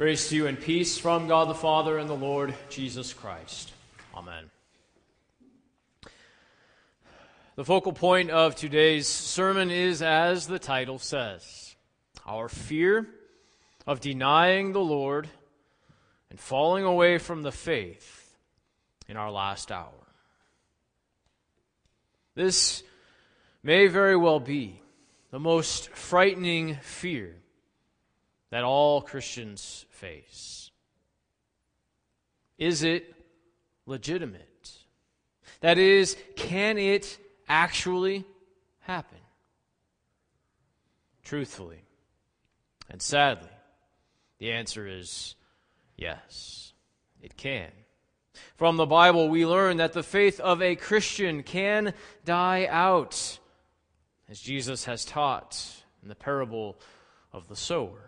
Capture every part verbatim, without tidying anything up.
Grace to you and peace from God the Father and the Lord Jesus Christ. Amen. The focal point of today's sermon is, as the title says, our fear of denying the Lord and falling away from the faith in our last hour. This may very well be the most frightening fear that all Christians face. Is it legitimate? That is, can it actually happen? Truthfully and sadly, the answer is yes, it can. From the Bible, we learn that the faith of a Christian can die out, as Jesus has taught in the parable of the sower.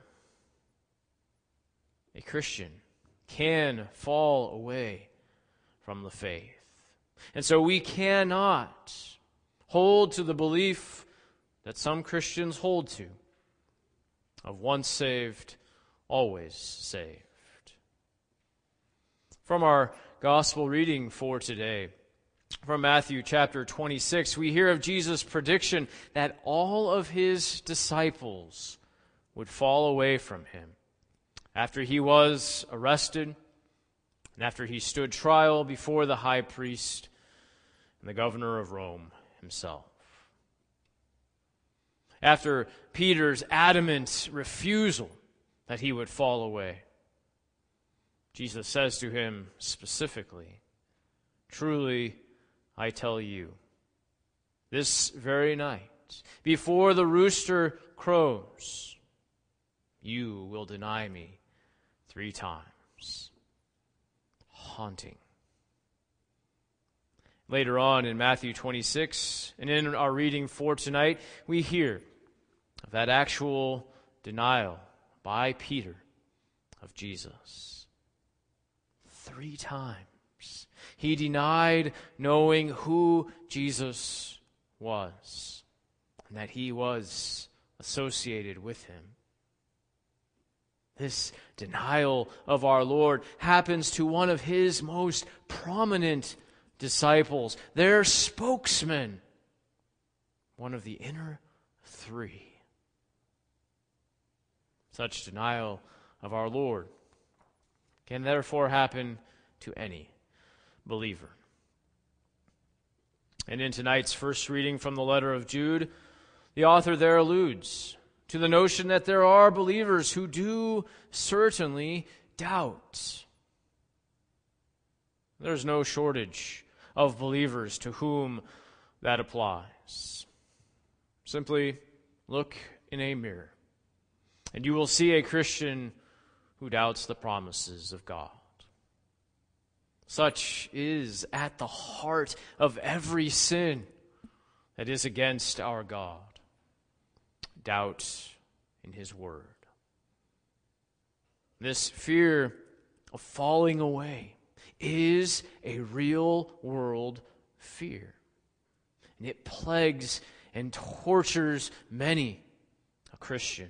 A Christian can fall away from the faith. And so we cannot hold to the belief that some Christians hold to of once saved, always saved. From our gospel reading for today, from Matthew chapter twenty-six, we hear of Jesus' prediction that all of his disciples would fall away from him after he was arrested and after he stood trial before the high priest and the governor of Rome himself. After Peter's adamant refusal that he would fall away, Jesus says to him specifically, "Truly, I tell you, this very night, before the rooster crows, you will deny me three times." Haunting. Later on in Matthew twenty-six, and in our reading for tonight, we hear of that actual denial by Peter of Jesus. Three times he denied knowing who Jesus was and that he was associated with him. This denial of our Lord happens to one of his most prominent disciples, their spokesman, one of the inner three. Such denial of our Lord can therefore happen to any believer. And in tonight's first reading from the letter of Jude, the author there alludes to the notion that there are believers who do certainly doubt. There's no shortage of believers to whom that applies. Simply look in a mirror, and you will see a Christian who doubts the promises of God. Such is at the heart of every sin that is against our God. Doubt in his word. This fear of falling away is a real world fear. And it plagues and tortures many a Christian.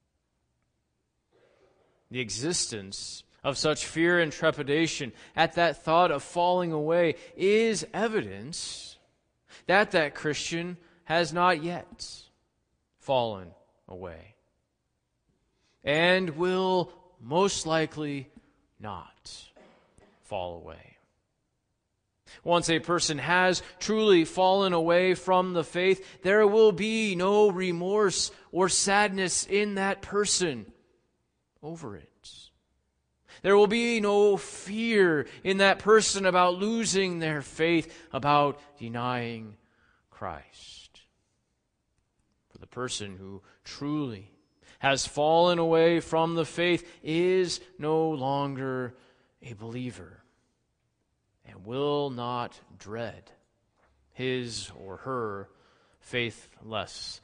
The existence of such fear and trepidation at that thought of falling away is evidence that that Christian has not yet fallen away and will most likely not fall away. Once a person has truly fallen away from the faith, there will be no remorse or sadness in that person over it. There will be no fear in that person about losing their faith, about denying Christ. For the person who truly has fallen away from the faith is no longer a believer and will not dread his or her faithlessness.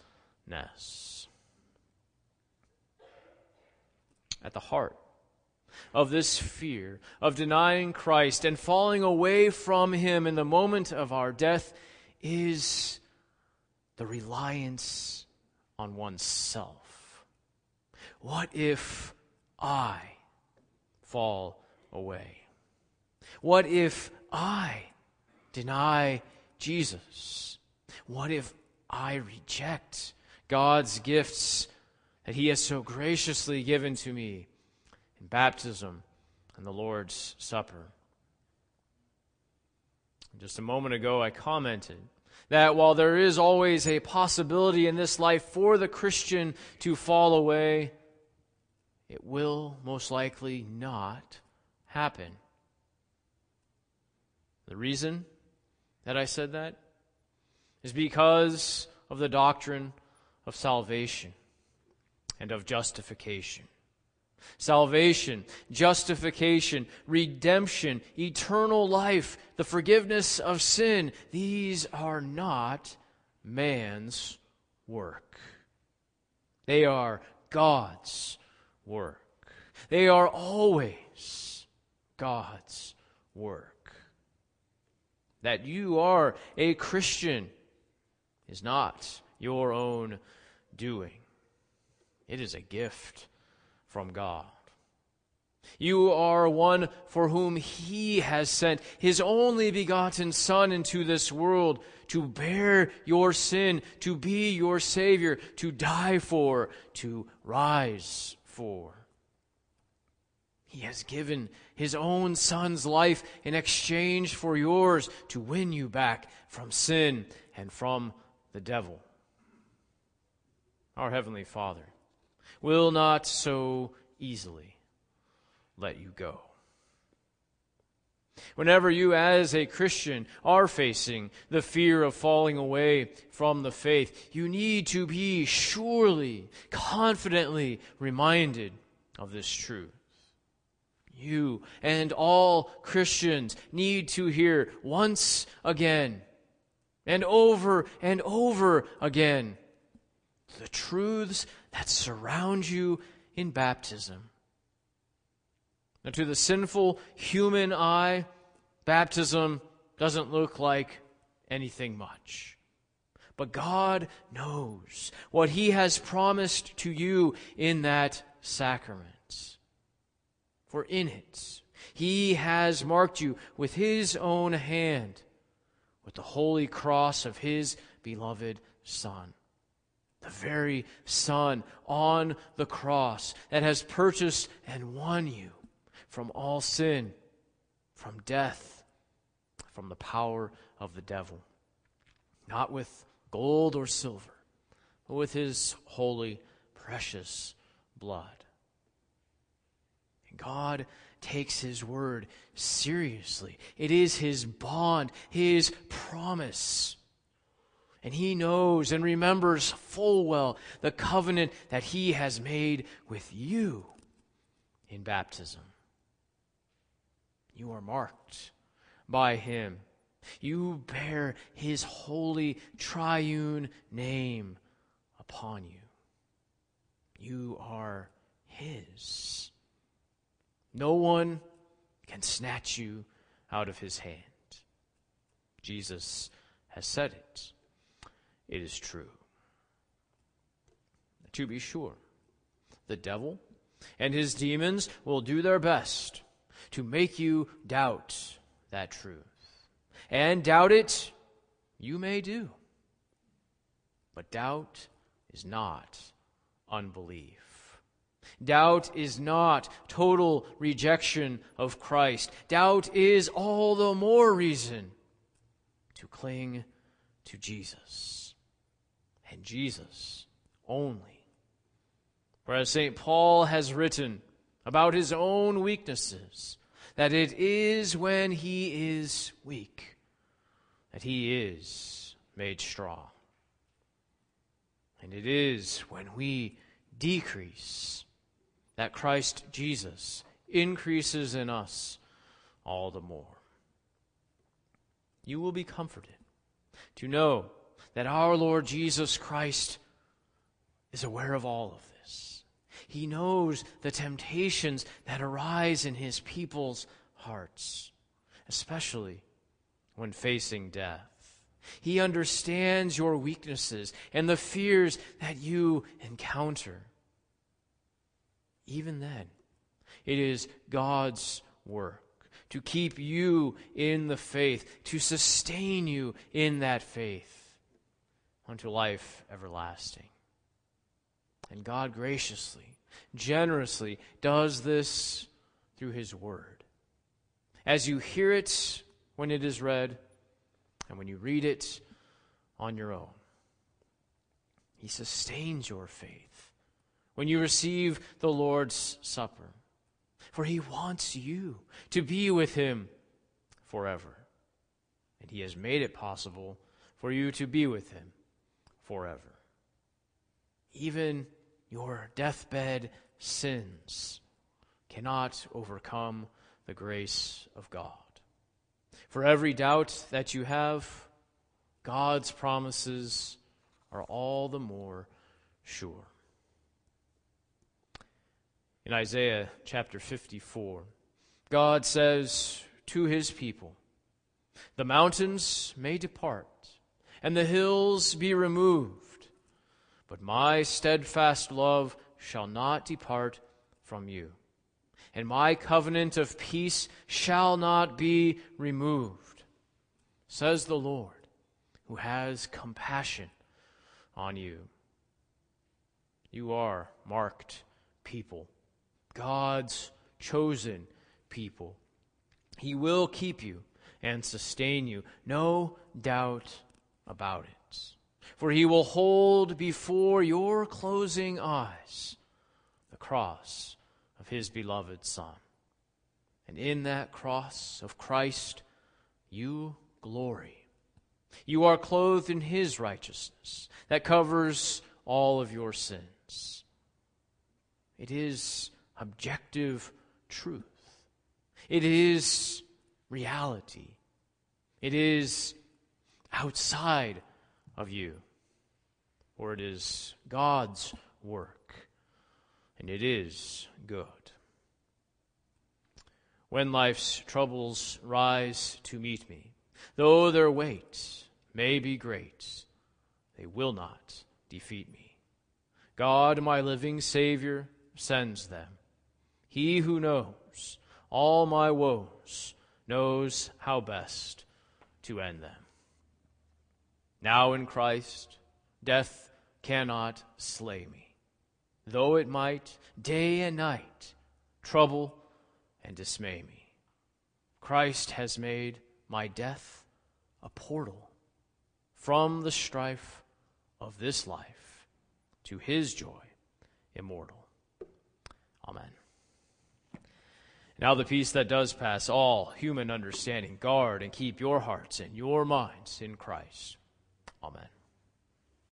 At the heart of this fear of denying Christ and falling away from him in the moment of our death is the reliance on oneself. What if I fall away? What if I deny Jesus? What if I reject God's gifts that he has so graciously given to me in baptism and the Lord's Supper? Just a moment ago, I commented that while there is always a possibility in this life for the Christian to fall away, it will most likely not happen. The reason that I said that is because of the doctrine of salvation and of justification. Salvation, justification, redemption, eternal life, the forgiveness of sin, these are not man's work. They are God's work. They are always God's work. That you are a Christian is not your own doing. It is a gift from God. You are one for whom he has sent his only begotten Son into this world to bear your sin, to be your Savior, to die for, to rise for. He has given his own Son's life in exchange for yours to win you back from sin and from the devil. Our Heavenly Father will not so easily let you go. Whenever you as a Christian are facing the fear of falling away from the faith, you need to be surely, confidently reminded of this truth. You and all Christians need to hear once again and over and over again the truths that surround you in baptism. Now, to the sinful human eye, baptism doesn't look like anything much. But God knows what he has promised to you in that sacrament. For in it, he has marked you with his own hand, with the holy cross of his beloved Son. The very Son on the cross that has purchased and won you from all sin, from death, from the power of the devil. Not with gold or silver, but with his holy, precious blood. And God takes his word seriously. It is his bond, his promise. And he knows and remembers full well the covenant that he has made with you in baptism. You are marked by him. You bear his holy triune name upon you. You are his. No one can snatch you out of his hand. Jesus has said it. It is true. To be sure, the devil and his demons will do their best to make you doubt that truth. And doubt it, you may do. But doubt is not unbelief. Doubt is not total rejection of Christ. Doubt is all the more reason to cling to Jesus. And Jesus only. For as Saint Paul has written about his own weaknesses, that it is when he is weak that he is made strong. And it is when we decrease that Christ Jesus increases in us all the more. You will be comforted to know that our Lord Jesus Christ is aware of all of this. He knows the temptations that arise in his people's hearts, especially when facing death. He understands your weaknesses and the fears that you encounter. Even then, It is God's work to keep you in the faith, to sustain you in that faith unto life everlasting. And God graciously, generously does this through his word. As you hear it when it is read, and when you read it on your own, he sustains your faith when you receive the Lord's Supper. For he wants you to be with him forever. And he has made it possible for you to be with him forever. Even your deathbed sins cannot overcome the grace of God. For every doubt that you have, God's promises are all the more sure. In Isaiah chapter fifty-four, God says to his people, "The mountains may depart, and the hills be removed, but my steadfast love shall not depart from you, and my covenant of peace shall not be removed, says the Lord, who has compassion on you." You are marked people, God's chosen people. He will keep you and sustain you, no doubt about it. For he will hold before your closing eyes the cross of his beloved Son. And in that cross of Christ, you glory. You are clothed in his righteousness that covers all of your sins. It is objective truth. It is reality. It is outside of you. For it is God's work, and it is good. When life's troubles rise to meet me, though their weight may be great, they will not defeat me. God, my living Savior, sends them. He who knows all my woes knows how best to end them. Now in Christ, death cannot slay me, though it might day and night trouble and dismay me. Christ has made my death a portal from the strife of this life to his joy immortal. Amen. Now the peace that does pass all human understanding, guard and keep your hearts and your minds in Christ. Amen.